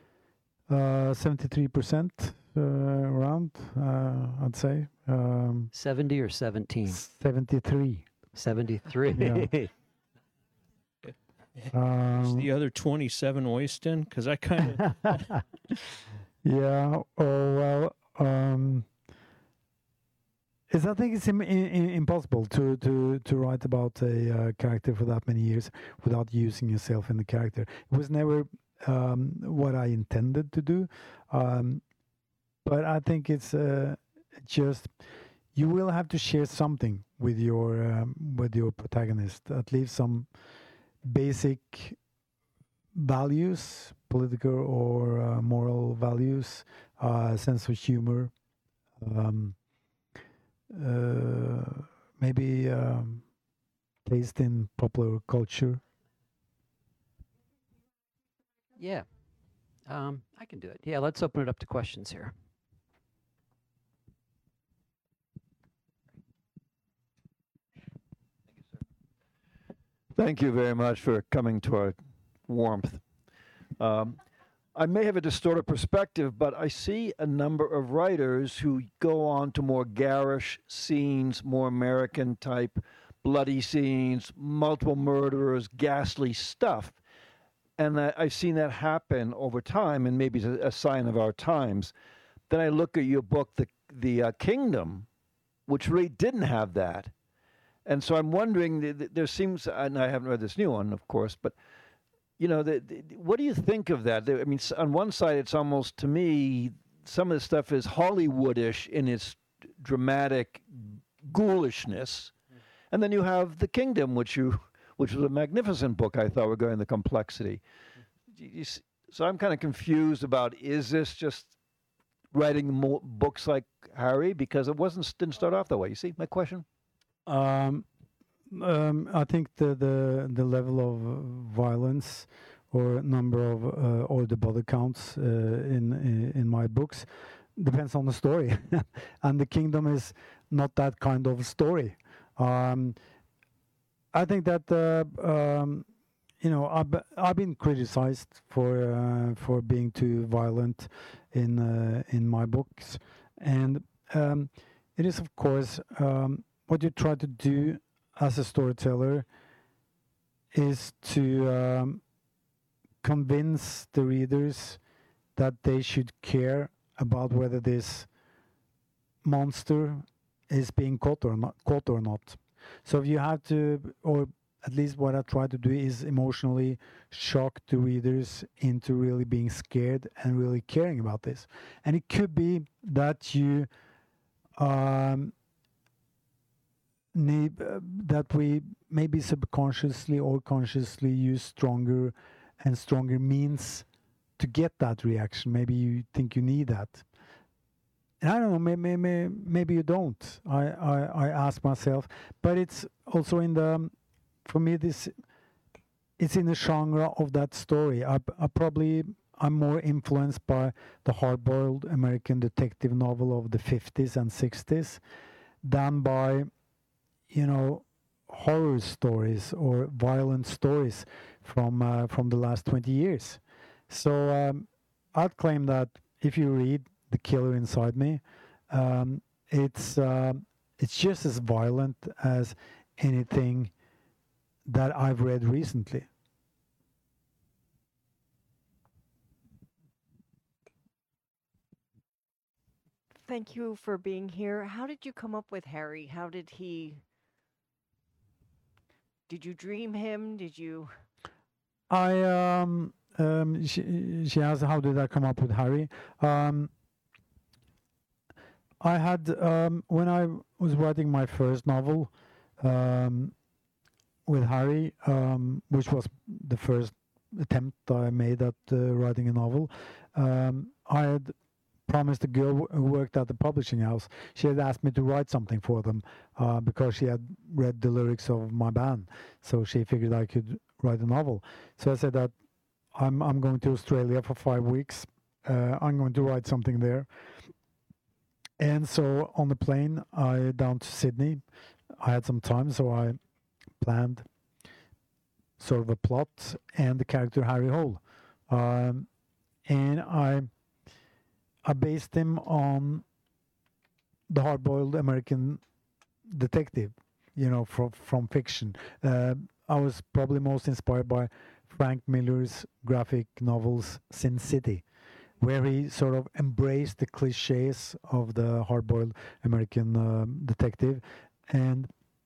73% around, I'd say. 70 or 17? 73. 73. Yeah. Is the other 27 Oyston? Because I kind of... Yeah. Oh, well, I think it's impossible to write about a character for that many years without using yourself in the character. It was never what I intended to do, but I think it's just you will have to share something with your protagonist, at least some basic values, political or moral values, sense of humor. Maybe taste in popular culture. Yeah, I can do it. Yeah, let's open it up to questions here. Thank you very much for coming to our warmth. I may have a distorted perspective, but I see a number of writers who go on to more garish scenes, more American type, bloody scenes, multiple murderers, ghastly stuff. And I've seen that happen over time, and maybe it's a sign of our times. Then I look at your book, The Kingdom, which really didn't have that. And so I'm wondering, there seems, and I haven't read this new one, of course, but you know, what do you think of that? I mean, on one side, it's almost, to me, some of the stuff is Hollywoodish in its dramatic ghoulishness. And then you have The Kingdom, which was a magnificent book, I thought, regarding the complexity. So I'm kind of confused about, is this just writing more books like Harry? Because it didn't start off that way. You see my question? I think the level of violence or number of or the body counts in my books depends on the story, and The Kingdom is not that kind of story. I think that you know, I've been criticized for being too violent in my books, and it is of course what you try to do as a storyteller is to convince the readers that they should care about whether this monster is being caught or not. So if you have to, or at least what I try to do is emotionally shock the readers into really being scared and really caring about this. And it could be that you that we maybe subconsciously or consciously use stronger and stronger means to get that reaction. Maybe you think you need that. And I don't know, maybe you don't. I ask myself, but it's also for me, it's in the genre of that story. I'm more influenced by the hard-boiled American detective novel of the 50s and 60s than by, you know, horror stories or violent stories from the last 20 years. So I'd claim that if you read The Killer Inside Me, it's just as violent as anything that I've read recently. Thank you for being here. How did you come up with Harry? Did you dream him? Did you? She asked, how did I come up with Harry? I had, when I was writing my first novel with Harry, which was the first attempt I made at writing a novel, I had promised a girl who worked at the publishing house. She had asked me to write something for them because she had read the lyrics of my band. So she figured I could write a novel. So I said that I'm going to Australia for 5 weeks. I'm going to write something there. And so on the plane, down to Sydney, I had some time, so I planned sort of a plot and the character Harry Hole. And I based him on the hard-boiled American detective, you know, from fiction. I was probably most inspired by Frank Miller's graphic novels Sin City, where he sort of embraced the cliches of the hard-boiled American detective. And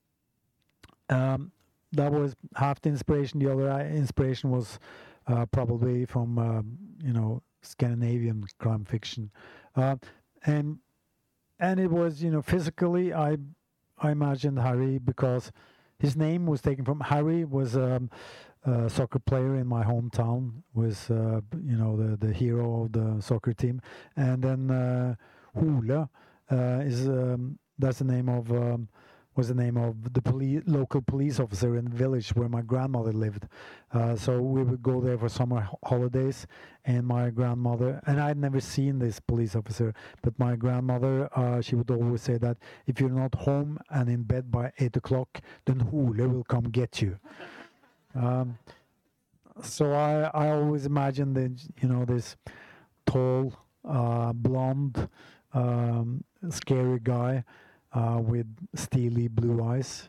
that was half the inspiration. The other inspiration was probably from, you know, Scandinavian crime fiction. And it was, you know, physically, I imagined Harry because his name was taken from Harry was a soccer player in my hometown, was you know, the hero of the soccer team. And then Hole is that's the name of was the name of the local police officer in the village where my grandmother lived. So we would go there for summer holidays, and my grandmother, and I had never seen this police officer, but my grandmother, she would always say that if you're not home and in bed by 8 o'clock, then Hole will come get you. So I always imagined that, this tall, blonde, scary guy with steely blue eyes,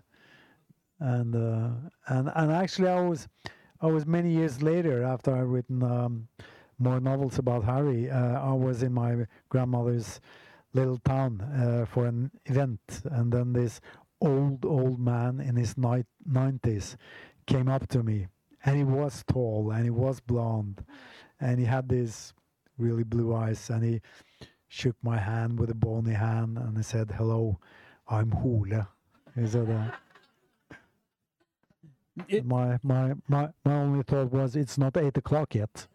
and actually I was many years later, after I'd written more novels about Harry. I was in my grandmother's little town for an event, and then this old man in his 90s came up to me, and he was tall and he was blonde, and he had these really blue eyes, and he shook my hand with a bony hand, and he said, "Hello, I'm Hole." He said that. My only thought was, it's not 8 o'clock yet.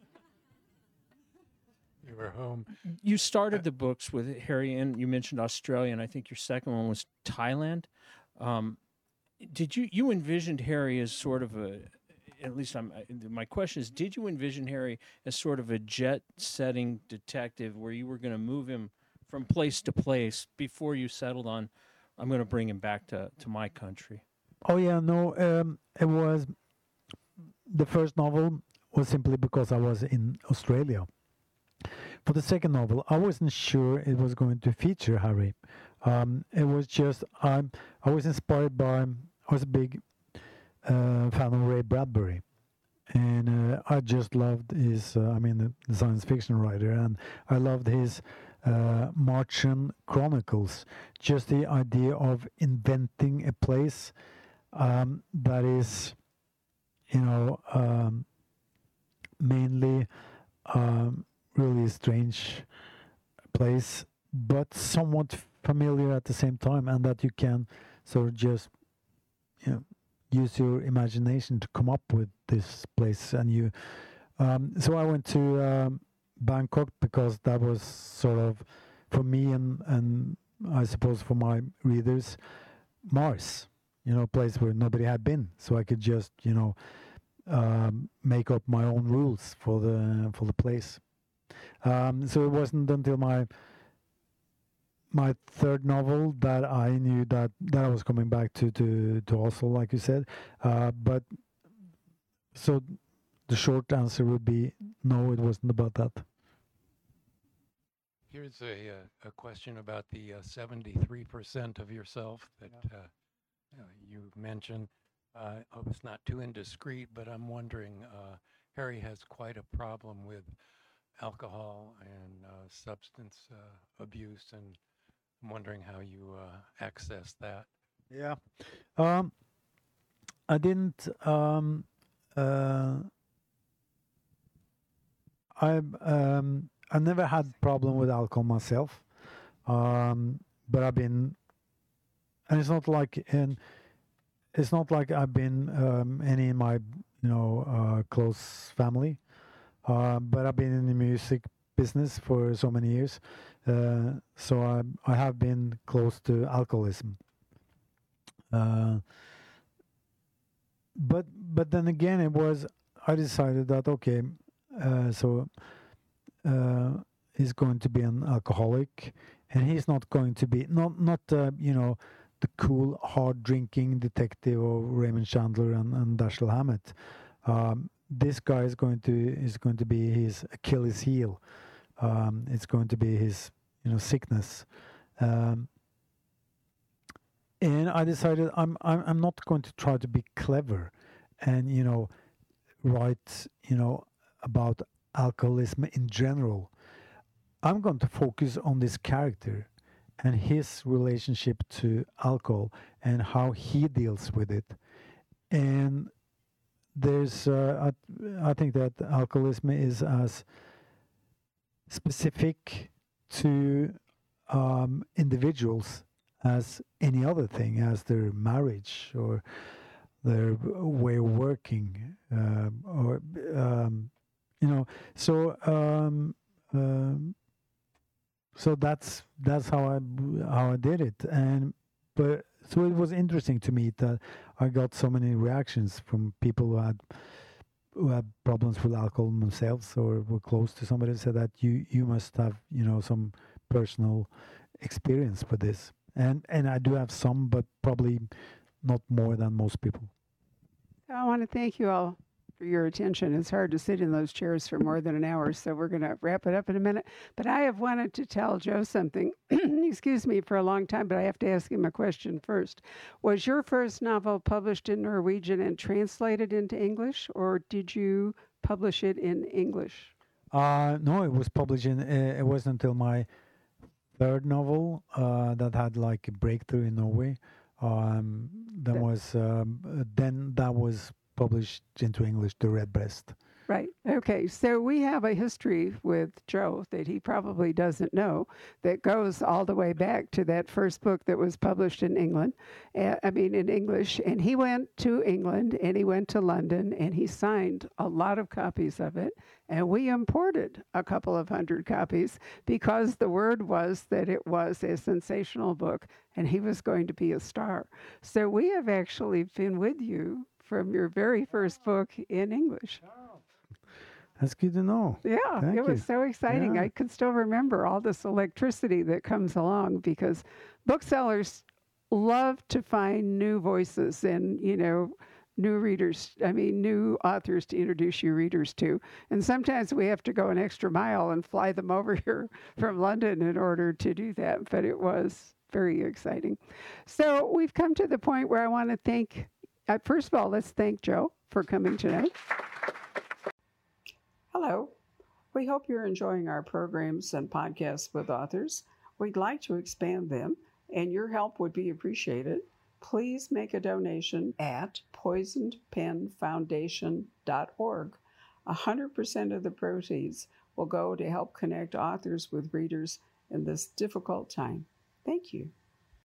You were home. You started the books with Harry, and you mentioned Australia, and I think your second one was Thailand. Did you envisioned Harry as sort of a, at least my question is, did you envision Harry as sort of a jet-setting detective where you were going to move him from place to place before you settled on, I'm going to bring him back to my country? Oh yeah, no, it was, the first novel was simply because I was in Australia. For the second novel, I wasn't sure it was going to feature Harry. It was just, I was inspired by, I was a big fan of Ray Bradbury. And I just loved his, the science fiction writer, and I loved his Martian Chronicles. Just the idea of inventing a place that is, mainly really strange place, but somewhat familiar at the same time, and that you can sort of just, use your imagination to come up with this place. And you, so I went to Bangkok because that was sort of, for me and I suppose for my readers, Mars. A place where nobody had been, so I could just, make up my own rules for the place. So it wasn't until my third novel that I knew that I was coming back to Oslo, like you said. But so the short answer would be no, it wasn't about that. Here's a question about the 73% of yourself that you mentioned. I hope it's not too indiscreet, but I'm wondering, Harry has quite a problem with alcohol and substance abuse, and I'm wondering how you access that. Yeah. I didn't, I never had problem with alcohol myself, but I've been, and it's not like I've been any in my close family, but I've been in the music business for so many years, so I have been close to alcoholism. But then again, I decided that okay, so he's going to be an alcoholic, and he's not going to be not the cool hard drinking detective of Raymond Chandler and Dashiell Hammett. This guy is going to be his Achilles heel. It's going to be his sickness. And I decided I'm not going to try to be clever and write about alcoholism in general. I'm going to focus on this character and his relationship to alcohol and how he deals with it. And there's I think that alcoholism is as specific to individuals as any other thing, as their marriage or their way of working, or so that's how I did it. But so it was interesting to me that I got so many reactions from people who had problems with alcohol themselves or were close to somebody who said that you must have some personal experience with this. And I do have some, but probably not more than most people. I want to thank you all for your attention. It's hard to sit in those chairs for more than an hour, so we're going to wrap it up in a minute. But I have wanted to tell Joe something, excuse me, for a long time, but I have to ask him a question first. Was your first novel published in Norwegian and translated into English, or did you publish it in English? No, it was published in. It wasn't until my third novel that had like a breakthrough in Norway. That- Then that was published into English, The Redbreast. Right. Okay. So we have a history with Joe that he probably doesn't know that goes all the way back to that first book that was published in England. In English. And he went to England and he went to London and he signed a lot of copies of it. And we imported a couple of hundred copies because the word was that it was a sensational book and he was going to be a star. So we have actually been with you from your very first book in English. That's good to know. Yeah, Thank it was you. so exciting. Yeah. I could still remember all this electricity that comes along because booksellers love to find new voices and, new readers, new authors to introduce your readers to. And sometimes we have to go an extra mile and fly them over here from London in order to do that. But it was very exciting. So we've come to the point where I want to thank, first of all, let's thank Joe for coming tonight. Hello. We hope you're enjoying our programs and podcasts with authors. We'd like to expand them, and your help would be appreciated. Please make a donation at poisonedpenfoundation.org. 100% of the proceeds will go to help connect authors with readers in this difficult time. Thank you.